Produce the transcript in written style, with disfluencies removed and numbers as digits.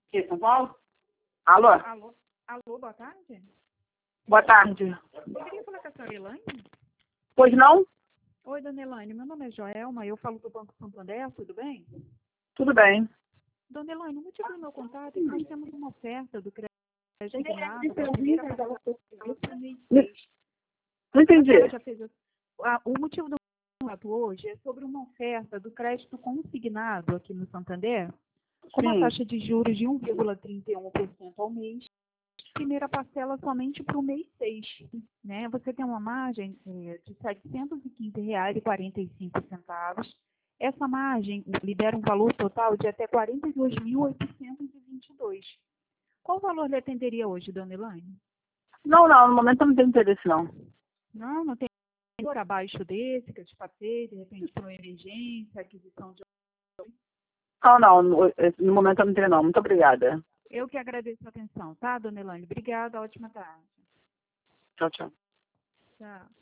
Que, São Paulo? Alô? Alô, boa tarde. Boa tarde. Eu queria falar com a senhora Elaine. Pois não? Oi, dona Elaine, meu nome é Joelma, eu falo do Banco Santander, tudo bem? Tudo bem. Dona Elaine, o motivo do meu contato é que nós temos uma oferta do crédito designado para a primeira parcela do mês 6. Não entendi. O motivo do meu contato hoje é sobre uma oferta do crédito consignado aqui no Santander, com uma taxa de juros de 1,31% ao mês, primeira parcela somente para o mês 6. Né? Você tem uma margem de R$ 715,45. Essa margem libera um valor total de até R$ 42.822. Qual valor lhe atenderia hoje, dona Elaine? Não, no momento eu não tenho interesse, não. Não tem valor abaixo desse que eu te passei, de repente para uma emergência, aquisição de... Não, no momento eu não tenho, não. Muito obrigada. Eu que agradeço a atenção, tá, dona Elaine? Obrigada, ótima tarde. Tchau, tchau. Tchau.